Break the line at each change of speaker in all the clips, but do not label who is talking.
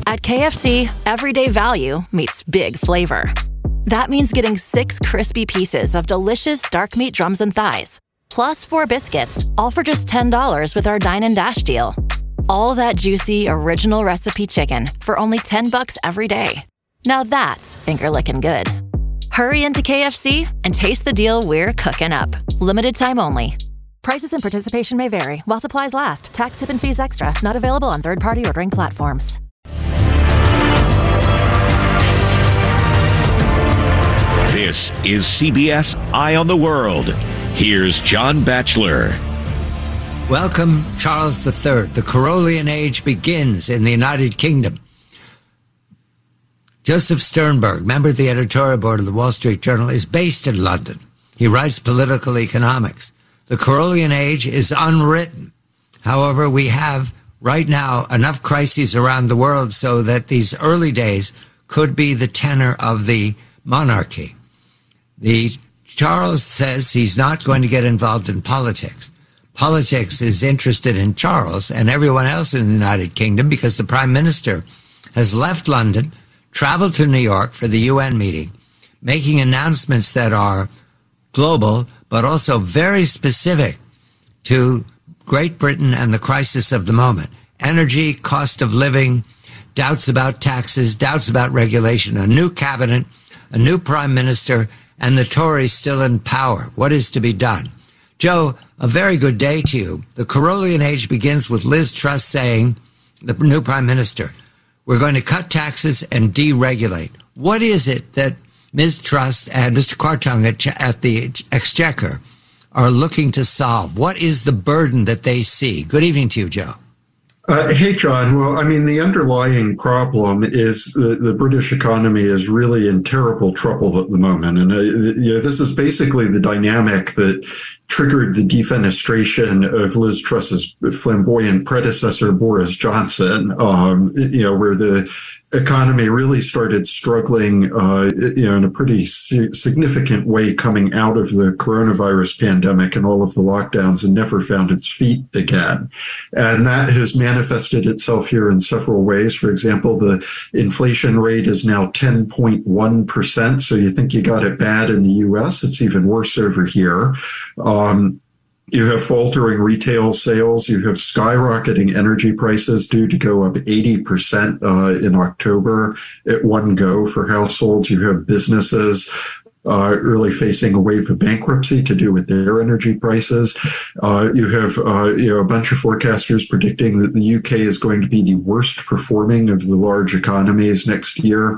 At KFC, everyday value meets big flavor. That means getting 6 crispy pieces of delicious dark meat drums and thighs, plus 4 biscuits, all for just $10 with our Dine and Dash deal. All that juicy, original recipe chicken for only $10 every day. Now that's finger-licking good. Hurry into KFC and taste the deal we're cooking up. Limited time only. Prices and participation may vary while supplies last. Tax, tip, and fees extra. Not available on third-party ordering platforms.
This is CBS Eye on the World. Here's John Batchelor.
Welcome, Charles III. The Carolean age begins in the United Kingdom. Joseph Sternberg, member of the editorial board of the Wall Street Journal, is based in London. He writes political economics. The Carolean age is unwritten. However, we have right now enough crises around the world so that these early days could be the tenor of the monarchy. Charles says he's not going to get involved in politics. Politics is interested in Charles and everyone else in the United Kingdom because the Prime Minister has left London, traveled to New York for the UN meeting, making announcements that are global, but also very specific to Great Britain and the crisis of the moment. Energy, cost of living, doubts about taxes, doubts about regulation, a new cabinet, a new Prime Minister, and the Tories still in power. What is to be done? Joe, a very good day to you. The Carolean age begins with Liz Truss saying, the new Prime Minister, we're going to cut taxes and deregulate. What is it that Ms. Truss and Mr. Kwarteng at the Exchequer are looking to solve? What is the burden that they see? Good evening to you, Joe.
Hey, John. Well, I mean, the underlying problem is the British economy is really in terrible trouble at the moment. And this is basically the dynamic that triggered the defenestration of Liz Truss's flamboyant predecessor, Boris Johnson, where the economy really started struggling, in a pretty significant way coming out of the coronavirus pandemic and all of the lockdowns and never found its feet again. And that has manifested itself here in several ways. For example, the inflation rate is now 10.1%. So you think you got it bad in the U.S., it's even worse over here. You have faltering retail sales. You have skyrocketing energy prices due to go up 80% in October at one go for households. You have businesses really facing a wave of bankruptcy to do with their energy prices. You have a bunch of forecasters predicting that the UK is going to be the worst performing of the large economies next year.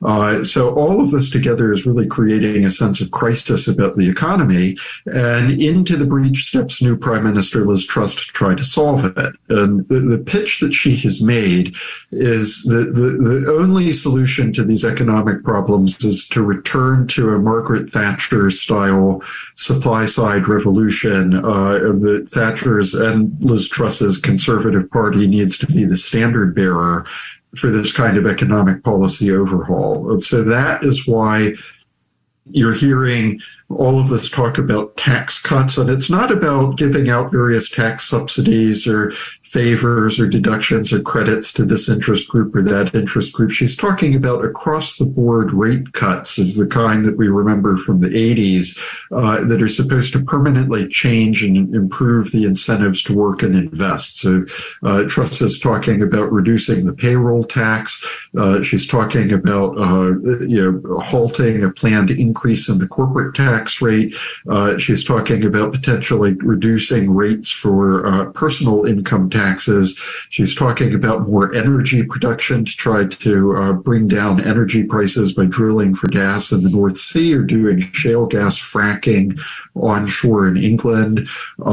So all of this together is really creating a sense of crisis about the economy. And into the breach steps new Prime Minister Liz Truss to try to solve it. And the pitch that she has made is that the only solution to these economic problems is to return to a Margaret Thatcher-style supply-side revolution. The Thatcher's and Liz Truss's Conservative Party needs to be the standard bearer for this kind of economic policy overhaul. And so that is why you're hearing all of this talk about tax cuts, and it's not about giving out various tax subsidies or favors or deductions or credits to this interest group or that interest group. She's talking about across-the-board rate cuts of the kind that we remember from the 80s that are supposed to permanently change and improve the incentives to work and invest. So Truss is talking about reducing the payroll tax. She's talking about halting a planned increase in the corporate tax rate. She's talking about potentially reducing rates for personal income taxes. She's talking about more energy production to try to bring down energy prices by drilling for gas in the North Sea or doing shale gas fracking onshore in England.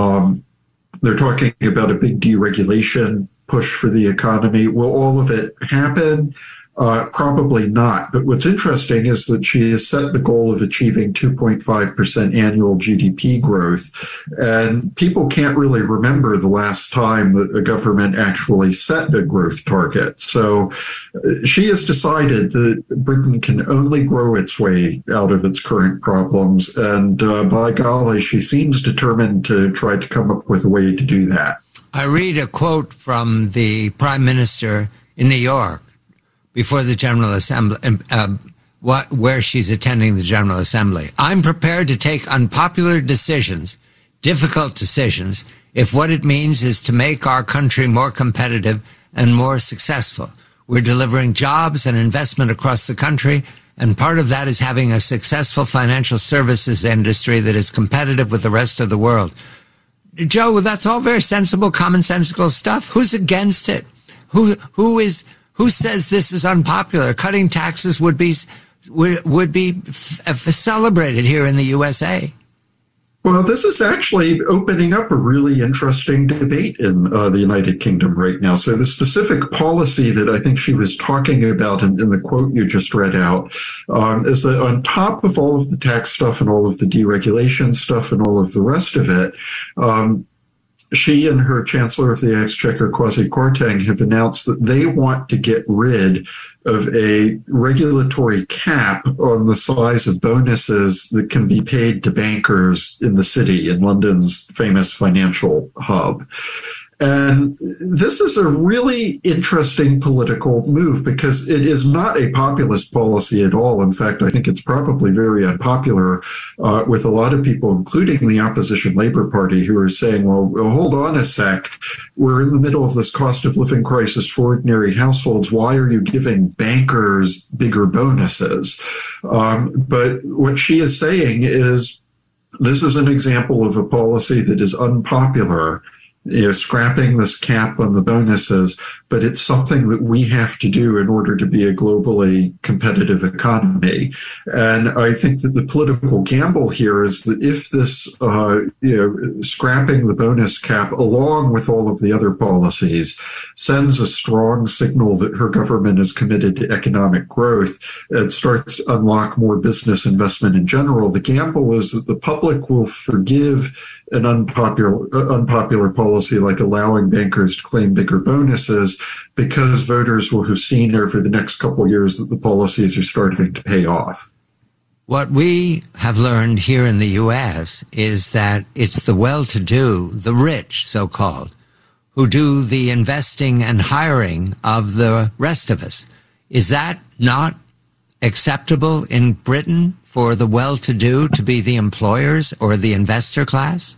They're talking about a big deregulation push for the economy. Will all of it happen? Probably not. But what's interesting is that she has set the goal of achieving 2.5% annual GDP growth. And people can't really remember the last time that the government actually set a growth target. So she has decided that Britain can only grow its way out of its current problems. And by golly, she seems determined to try to come up with a way to do that.
I read a quote from the Prime Minister in New York, before the General Assembly, where she's attending the General Assembly. I'm prepared to take unpopular decisions, difficult decisions, if what it means is to make our country more competitive and more successful. We're delivering jobs and investment across the country, and part of that is having a successful financial services industry that is competitive with the rest of the world. Joe, that's all very sensible, commonsensical stuff. Who's against it? Who says this is unpopular? Cutting taxes would be celebrated here in the USA.
Well, this is actually opening up a really interesting debate in the United Kingdom right now. So the specific policy that I think she was talking about in the quote you just read out is that on top of all of the tax stuff and all of the deregulation stuff and all of the rest of it, she and her Chancellor of the Exchequer, Kwasi Kwarteng, have announced that they want to get rid of a regulatory cap on the size of bonuses that can be paid to bankers in the city, in London's famous financial hub. And this is a really interesting political move because it is not a populist policy at all. In fact, I think it's probably very unpopular with a lot of people, including the opposition Labour Party, who are saying, well, hold on a sec. We're in the middle of this cost of living crisis for ordinary households. Why are you giving bankers bigger bonuses? But what she is saying is this is an example of a policy that is unpopular, scrapping this cap on the bonuses, but it's something that we have to do in order to be a globally competitive economy. And I think that the political gamble here is that if this, scrapping the bonus cap along with all of the other policies sends a strong signal that her government is committed to economic growth and starts to unlock more business investment in general, the gamble is that the public will forgive an unpopular policy like allowing bankers to claim bigger bonuses because voters will have seen over the next couple of years that the policies are starting to pay off.
What we have learned here in the U.S. is that it's the well-to-do, the rich, so-called, who do the investing and hiring of the rest of us. Is that not acceptable in Britain for the well-to-do to be the employers or the investor class?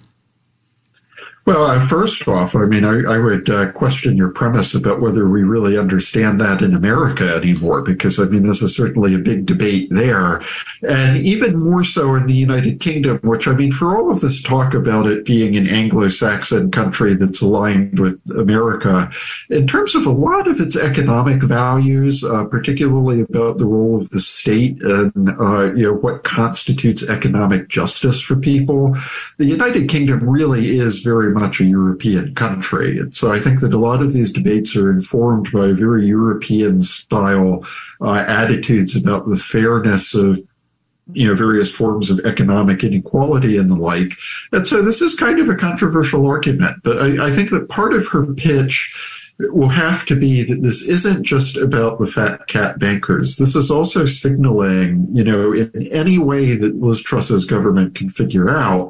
Well, first off, I mean, I would question your premise about whether we really understand that in America anymore, because, I mean, this is certainly a big debate there. And even more so in the United Kingdom, which, I mean, for all of this talk about it being an Anglo-Saxon country that's aligned with America, in terms of a lot of its economic values, particularly about the role of the state and, what constitutes economic justice for people, the United Kingdom really is very much a European country. And so I think that a lot of these debates are informed by very European style attitudes about the fairness of various forms of economic inequality and the like. And so this is kind of a controversial argument, but I think that part of her pitch will have to be that this isn't just about the fat cat bankers. This is also signaling, in any way that Liz Truss's government can figure out,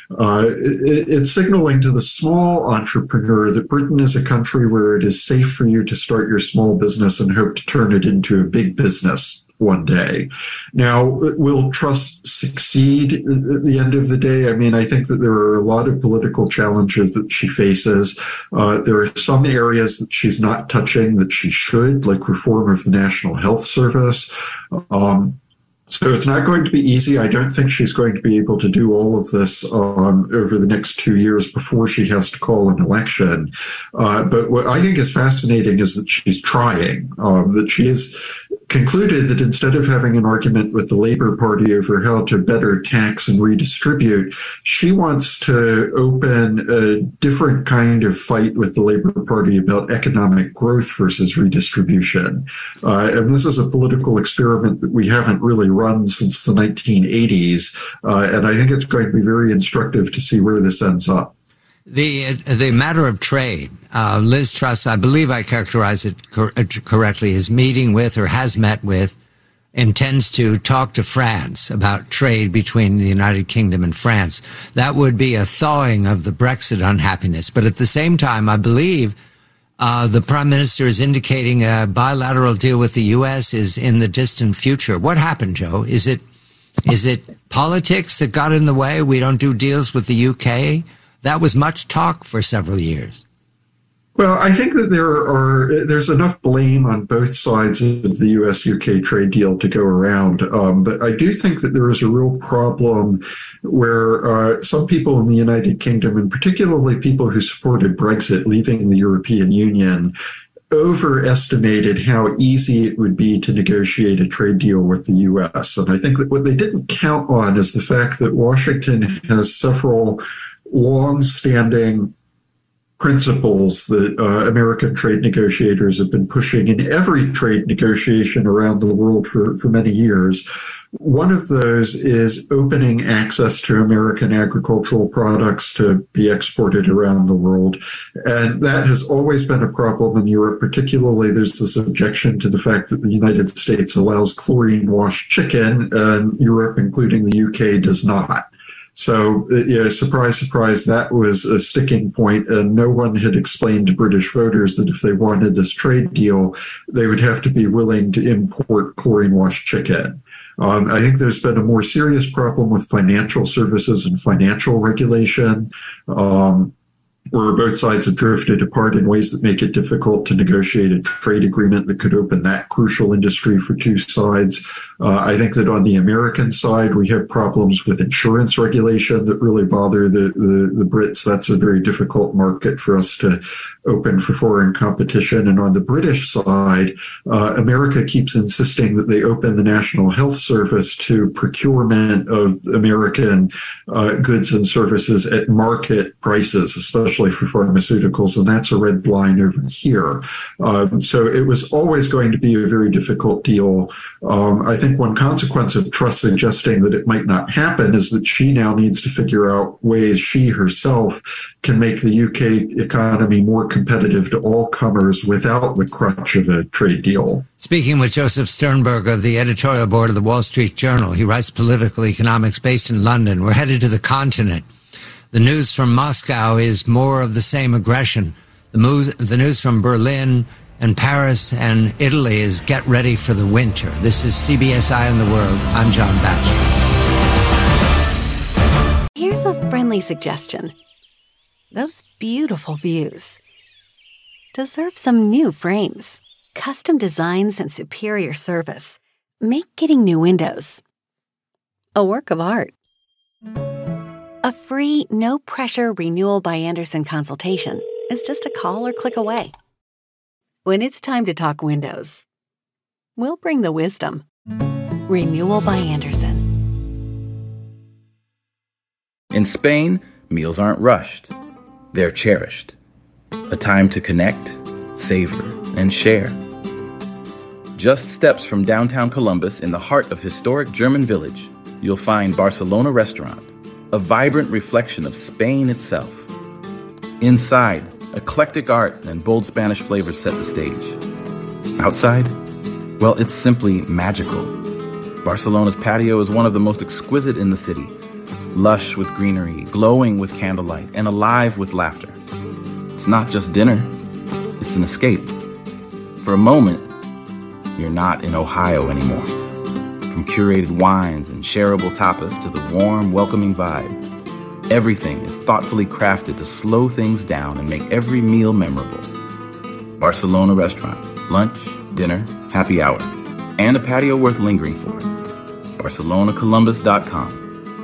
it's signaling to the small entrepreneur that Britain is a country where it is safe for you to start your small business and hope to turn it into a big business one day. Now, will Truss succeed at the end of the day? I mean, I think that there are a lot of political challenges that she faces. There are some areas that she's not touching that she should, like reform of the National Health Service. So it's not going to be easy. I don't think she's going to be able to do all of this over the next 2 years before she has to call an election. But what I think is fascinating is that she's trying, that she has concluded that instead of having an argument with the Labour Party over how to better tax and redistribute, she wants to open a different kind of fight with the Labour Party about economic growth versus redistribution. And this is a political experiment that we haven't really run since the 1980s. And I think it's going to be very instructive to see where this ends up.
The matter of trade, Liz Truss, I believe I characterize it correctly, is meeting with or has met with, intends to talk to France about trade between the United Kingdom and France. That would be a thawing of the Brexit unhappiness. But at the same time, I believe The Prime Minister is indicating a bilateral deal with the U.S. is in the distant future. What happened, Joe? Is it politics that got in the way? We don't do deals with the U.K.? That was much talk for several years.
Well, I think that there's enough blame on both sides of the U.S.-UK trade deal to go around. But I do think that there is a real problem where some people in the United Kingdom, and particularly people who supported Brexit leaving the European Union, overestimated how easy it would be to negotiate a trade deal with the U.S. And I think that what they didn't count on is the fact that Washington has several long-standing principles that American trade negotiators have been pushing in every trade negotiation around the world for many years. One of those is opening access to American agricultural products to be exported around the world. And that has always been a problem in Europe. Particularly, there's this objection to the fact that the United States allows chlorine-washed chicken, and Europe, including the UK, does not. So, surprise, surprise, that was a sticking point, and no one had explained to British voters that if they wanted this trade deal, they would have to be willing to import chlorine-washed chicken. I think there's been a more serious problem with financial services and financial regulation, where both sides have drifted apart in ways that make it difficult to negotiate a trade agreement that could open that crucial industry for two sides. I think that on the American side, we have problems with insurance regulation that really bother the Brits. That's a very difficult market for us to open for foreign competition. And on the British side, America keeps insisting that they open the National Health Service to procurement of American goods and services at market prices, especially for pharmaceuticals, and that's a red line over here. So it was always going to be a very difficult deal. I think one consequence of Truss suggesting that it might not happen is that she now needs to figure out ways she herself can make the UK economy more competitive to all comers without the crutch of a trade deal.
Speaking with Joseph Sternberg of the editorial board of the Wall Street Journal, he writes political economics based in London. We're headed to the continent. The news from Moscow is more of the same aggression. The news from Berlin and Paris and Italy is get ready for the winter. This is CBS Eye on the World. I'm John Batchelor.
Here's a friendly suggestion. Those beautiful views deserve some new frames. Custom designs and superior service make getting new windows a work of art. A free, no-pressure renewal by Andersen consultation is just a call or click away. When it's time to talk windows, we'll bring the wisdom. Renewal by Andersen.
In Spain, meals aren't rushed. They're cherished. A time to connect, savor, and share. Just steps from downtown Columbus in the heart of historic German village, you'll find Barcelona Restaurant, a vibrant reflection of Spain itself. Inside, eclectic art and bold Spanish flavors set the stage. Outside, well, it's simply magical. Barcelona's patio is one of the most exquisite in the city, lush with greenery, glowing with candlelight, and alive with laughter. It's not just dinner, it's an escape. For a moment, you're not in Ohio anymore. From curated wines and shareable tapas to the warm, welcoming vibe, everything is thoughtfully crafted to slow things down and make every meal memorable. Barcelona Restaurant, lunch, dinner, happy hour, and a patio worth lingering for. BarcelonaColumbus.com.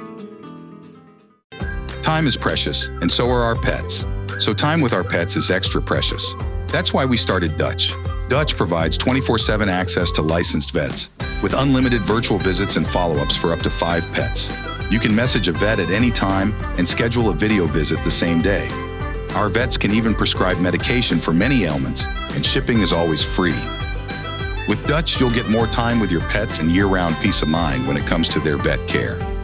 Time is precious, and so are our pets. So time with our pets is extra precious. That's why we started Dutch. Dutch provides 24/7 access to licensed vets with unlimited virtual visits and follow-ups for up to 5 pets. You can message a vet at any time and schedule a video visit the same day. Our vets can even prescribe medication for many ailments, and shipping is always free. With Dutch, you'll get more time with your pets and year-round peace of mind when it comes to their vet care.